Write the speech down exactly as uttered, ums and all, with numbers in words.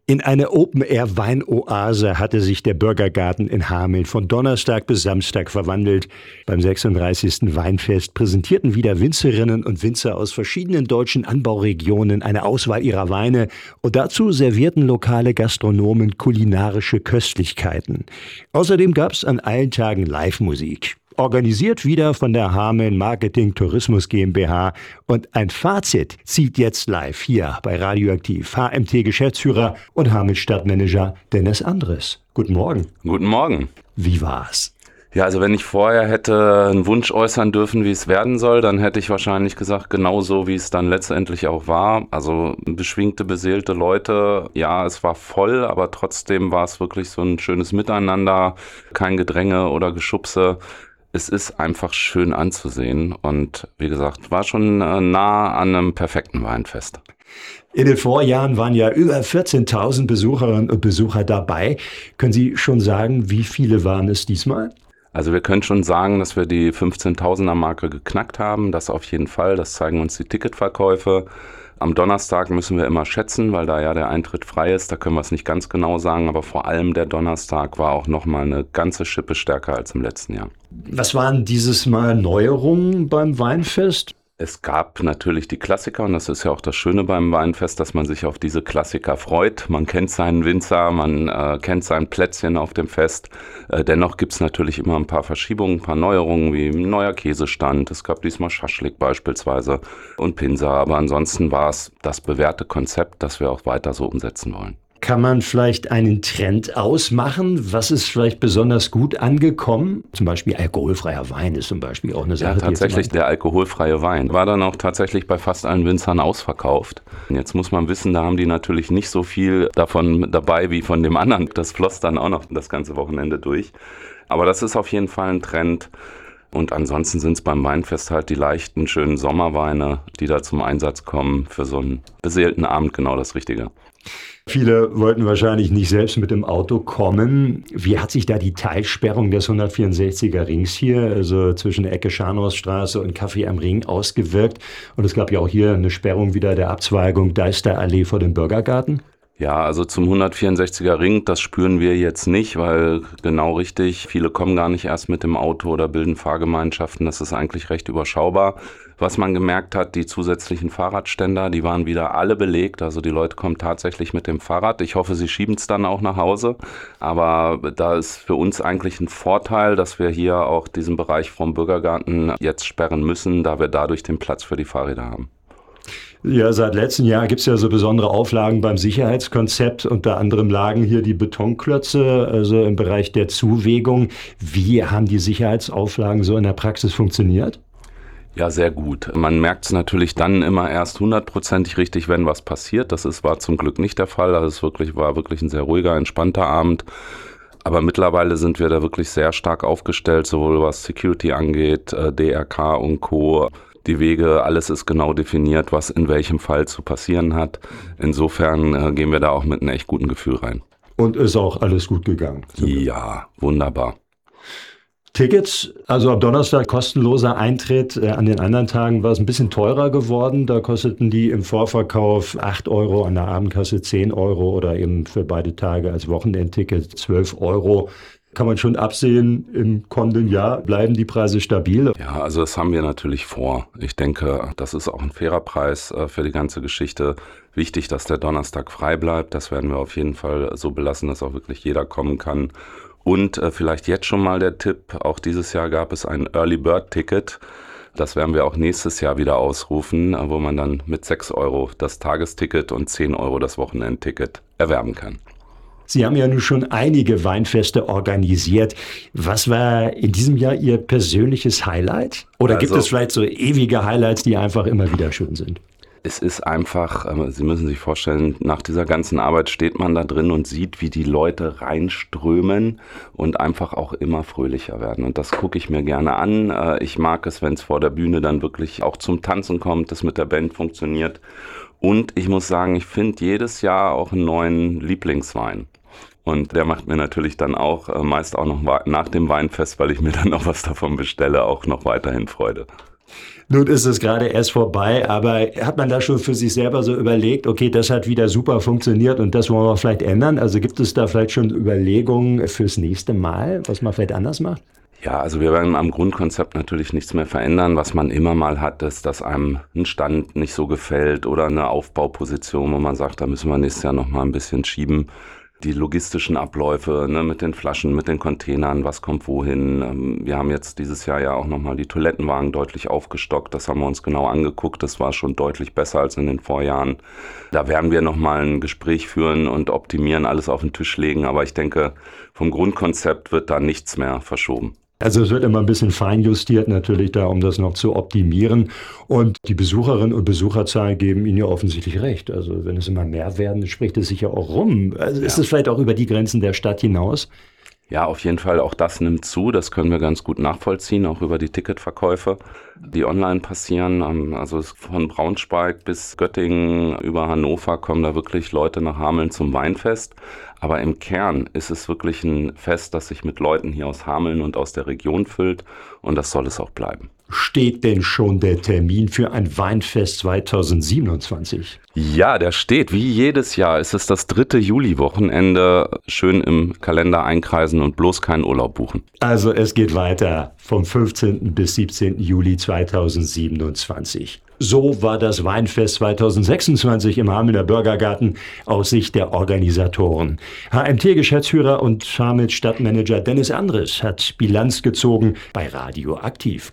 In eine Open-Air-Weinoase hatte sich der Bürgergarten in Hameln von Donnerstag bis Samstag verwandelt. Beim sechsunddreißigsten Weinfest präsentierten wieder Winzerinnen und Winzer aus verschiedenen deutschen Anbauregionen eine Auswahl ihrer Weine und dazu servierten lokale Gastronomen kulinarische Köstlichkeiten. Außerdem gab es an allen Tagen Live-Musik. Organisiert wieder von der Hameln Marketing Tourismus GmbH. Und ein Fazit zieht jetzt live hier bei Radioaktiv H M T-Geschäftsführer und Hameln Stadtmanager Dennis Andres. Guten Morgen. Guten Morgen. Wie war's? Ja, also wenn ich vorher hätte einen Wunsch äußern dürfen, wie es werden soll, dann hätte ich wahrscheinlich gesagt, genauso wie es dann letztendlich auch war. Also beschwingte, beseelte Leute, ja, es war voll, aber trotzdem war es wirklich so ein schönes Miteinander, kein Gedränge oder Geschubse. Es ist einfach schön anzusehen und wie gesagt, war schon nah an einem perfekten Weinfest. In den Vorjahren waren ja über vierzehntausend Besucherinnen und Besucher dabei. Können Sie schon sagen, wie viele waren es diesmal? Also wir können schon sagen, dass wir die fünfzehntausender Marke geknackt haben. Das auf jeden Fall, das zeigen uns die Ticketverkäufe. Am Donnerstag müssen wir immer schätzen, weil da ja der Eintritt frei ist. Da können wir es nicht ganz genau sagen, aber vor allem der Donnerstag war auch nochmal eine ganze Schippe stärker als im letzten Jahr. Was waren dieses Mal Neuerungen beim Weinfest? Es gab natürlich die Klassiker und das ist ja auch das Schöne beim Weinfest, dass man sich auf diese Klassiker freut. Man kennt seinen Winzer, man äh, kennt sein Plätzchen auf dem Fest. Äh, dennoch gibt es natürlich immer ein paar Verschiebungen, ein paar Neuerungen wie ein neuer Käsestand. Es gab diesmal Schaschlik beispielsweise und Pinsa, aber ansonsten war es das bewährte Konzept, das wir auch weiter so umsetzen wollen. Kann man vielleicht einen Trend ausmachen? Was ist vielleicht besonders gut angekommen? Zum Beispiel alkoholfreier Wein ist zum Beispiel auch eine Sache. Ja, tatsächlich der alkoholfreie Wein war dann auch tatsächlich bei fast allen Winzern ausverkauft. Jetzt muss man wissen, da haben die natürlich nicht so viel davon dabei wie von dem anderen. Das floss dann auch noch das ganze Wochenende durch. Aber das ist auf jeden Fall ein Trend. Und ansonsten sind es beim Weinfest halt die leichten, schönen Sommerweine, die da zum Einsatz kommen. Für so einen beseelten Abend genau das Richtige. Viele wollten wahrscheinlich nicht selbst mit dem Auto kommen. Wie hat sich da die Teilsperrung des hundertvierundsechziger Rings hier, also zwischen Ecke Scharnhorststraße und Café am Ring, ausgewirkt? Und es gab ja auch hier eine Sperrung wieder der Abzweigung Deisterallee vor dem Bürgergarten. Ja, also zum hundertvierundsechziger Ring, das spüren wir jetzt nicht, weil genau richtig, viele kommen gar nicht erst mit dem Auto oder bilden Fahrgemeinschaften, das ist eigentlich recht überschaubar. Was man gemerkt hat, die zusätzlichen Fahrradständer, die waren wieder alle belegt, also die Leute kommen tatsächlich mit dem Fahrrad. Ich hoffe, sie schieben es dann auch nach Hause, aber da ist für uns eigentlich ein Vorteil, dass wir hier auch diesen Bereich vom Bürgergarten jetzt sperren müssen, da wir dadurch den Platz für die Fahrräder haben. Ja, seit letztem Jahr gibt es ja so besondere Auflagen beim Sicherheitskonzept. Unter anderem lagen hier die Betonklötze, also im Bereich der Zuwegung. Wie haben die Sicherheitsauflagen so in der Praxis funktioniert? Ja, sehr gut. Man merkt es natürlich dann immer erst hundertprozentig richtig, wenn was passiert. Das ist, war zum Glück nicht der Fall. Also es wirklich, war wirklich ein sehr ruhiger, entspannter Abend. Aber mittlerweile sind wir da wirklich sehr stark aufgestellt, sowohl was Security angeht, D R K und Co., die Wege, alles ist genau definiert, was in welchem Fall zu passieren hat. Insofern äh, gehen wir da auch mit einem echt guten Gefühl rein. Und ist auch alles gut gegangen? Ja, wunderbar. Tickets, also ab Donnerstag kostenloser Eintritt. Äh, an den anderen Tagen war es ein bisschen teurer geworden. Da kosteten die im Vorverkauf acht Euro, an der Abendkasse zehn Euro oder eben für beide Tage als Wochenendticket zwölf Euro. Kann man schon absehen, im kommenden Jahr bleiben die Preise stabil? Ja, also das haben wir natürlich vor. Ich denke, das ist auch ein fairer Preis äh, für die ganze Geschichte. Wichtig, dass der Donnerstag frei bleibt. Das werden wir auf jeden Fall so belassen, dass auch wirklich jeder kommen kann. Und äh, vielleicht jetzt schon mal der Tipp, auch dieses Jahr gab es ein Early Bird Ticket. Das werden wir auch nächstes Jahr wieder ausrufen, wo man dann mit sechs Euro das Tagesticket und zehn Euro das Wochenendticket erwerben kann. Sie haben ja nun schon einige Weinfeste organisiert. Was war in diesem Jahr Ihr persönliches Highlight? Oder also, gibt es vielleicht so ewige Highlights, die einfach immer wieder schön sind? Es ist einfach, Sie müssen sich vorstellen, nach dieser ganzen Arbeit steht man da drin und sieht, wie die Leute reinströmen und einfach auch immer fröhlicher werden. Und das gucke ich mir gerne an. Ich mag es, wenn es vor der Bühne dann wirklich auch zum Tanzen kommt, das mit der Band funktioniert. Und ich muss sagen, ich finde jedes Jahr auch einen neuen Lieblingswein. Und der macht mir natürlich dann auch äh, meist auch noch nach dem Weinfest, weil ich mir dann noch was davon bestelle, auch noch weiterhin Freude. Nun ist es gerade erst vorbei, aber hat man da schon für sich selber so überlegt, okay, das hat wieder super funktioniert und das wollen wir vielleicht ändern? Also gibt es da vielleicht schon Überlegungen fürs nächste Mal, was man vielleicht anders macht? Ja, also wir werden am Grundkonzept natürlich nichts mehr verändern. Was man immer mal hat, ist, dass einem ein Stand nicht so gefällt oder eine Aufbauposition, wo man sagt, da müssen wir nächstes Jahr noch mal ein bisschen schieben. Die logistischen Abläufe, ne, mit den Flaschen, mit den Containern, was kommt wohin. Wir haben jetzt dieses Jahr ja auch nochmal die Toilettenwagen deutlich aufgestockt. Das haben wir uns genau angeguckt. Das war schon deutlich besser als in den Vorjahren. Da werden wir nochmal ein Gespräch führen und optimieren, alles auf den Tisch legen. Aber ich denke, vom Grundkonzept wird da nichts mehr verschoben. Also es wird immer ein bisschen feinjustiert natürlich da, um das noch zu optimieren. Und die Besucherinnen und Besucherzahlen geben Ihnen ja offensichtlich recht. Also wenn es immer mehr werden, spricht es sich ja auch rum. Also ist Ja. es vielleicht auch über die Grenzen der Stadt hinaus? Ja, auf jeden Fall, auch das nimmt zu. Das können wir ganz gut nachvollziehen, auch über die Ticketverkäufe, die online passieren. Also von Braunschweig bis Göttingen über Hannover kommen da wirklich Leute nach Hameln zum Weinfest. Aber im Kern ist es wirklich ein Fest, das sich mit Leuten hier aus Hameln und aus der Region füllt. Und das soll es auch bleiben. Steht denn schon der Termin für ein Weinfest zweitausendsiebenundzwanzig? Ja, der steht. Wie jedes Jahr ist es das dritte Juli-Wochenende. Schön im Kalender einkreisen und bloß keinen Urlaub buchen. Also es geht weiter vom fünfzehnten bis siebzehnten Juli zweitausendsiebenundzwanzig. So war das Weinfest zweitausendsechsundzwanzig im Hamelner Bürgergarten aus Sicht der Organisatoren. H M T-Geschäftsführer und Hameln Stadtmanager Dennis Andres hat Bilanz gezogen bei Radio Aktiv.